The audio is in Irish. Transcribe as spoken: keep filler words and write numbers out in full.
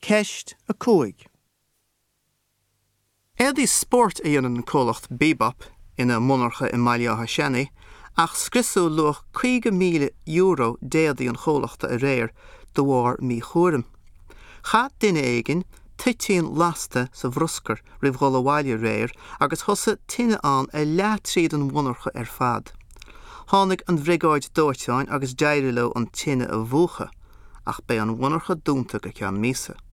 Ceist a cúig. Éadí sport a dhéanann cólacht bebop ina monarcha i maileátha seannaí, ach scriosú luach cúige míle euro déadaí an chólachta a réir do bhár mí chuairim. Cha duine éigin titíon lasta sa bhroscar ribh ghola bhaile réir agus thosa tine an a leat tríd an monarcha ar fad. Tháinig an bhrigáid dóiteáin agus deireadh le an tine a bhuacha, ach bé an monarcha dúnta go ceann míosa.